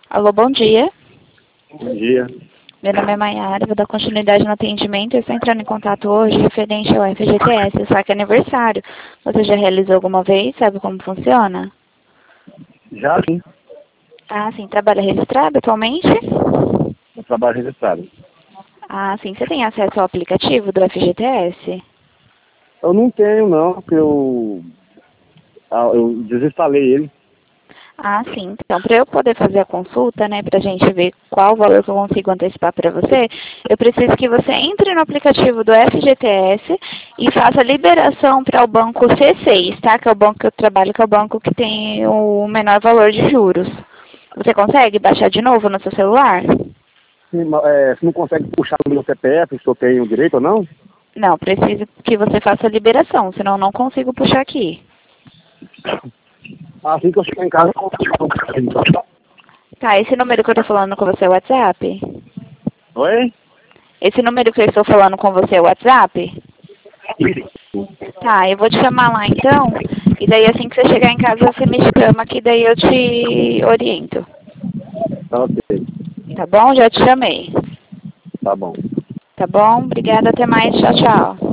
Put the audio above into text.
Alô, bom dia. Bom dia. Meu nome é Maiara, vou dar continuidade no atendimento. Eu estou entrando em contato hoje referente ao FGTS, só que é aniversário. Você já realizou alguma vez? Sabe como funciona? Já sim, Ah, sim. Trabalha registrado atualmente? eu trabalho registrado. Ah, sim. Você tem acesso ao aplicativo do FGTS? Eu não tenho não, porque eu desinstalei ele. Ah, sim. Então, para eu poder fazer a consulta, né, para a gente ver qual valor que eu consigo antecipar para você, eu preciso que você entre no aplicativo do FGTS e faça a liberação para o banco C6, tá? Que é o banco que eu trabalho, que é o banco que tem o menor valor de juros. Você consegue baixar de novo no seu celular? Você não consegue puxar no meu CPF, se eu tenho direito ou não? Não, preciso que você faça a liberação, senão eu não consigo puxar aqui. Assim que eu chegar em casa, eu consigo. Tá, esse número que eu tô falando com você é o WhatsApp? Oi? Esse número que eu estou falando com você é o WhatsApp? Tá, eu vou te chamar lá então, e daí assim que você chegar em casa você me chama, que daí eu te oriento. Tá ok, Tá bom? Já te chamei. tá bom. Tá bom? Obrigada, até mais, tchau, tchau.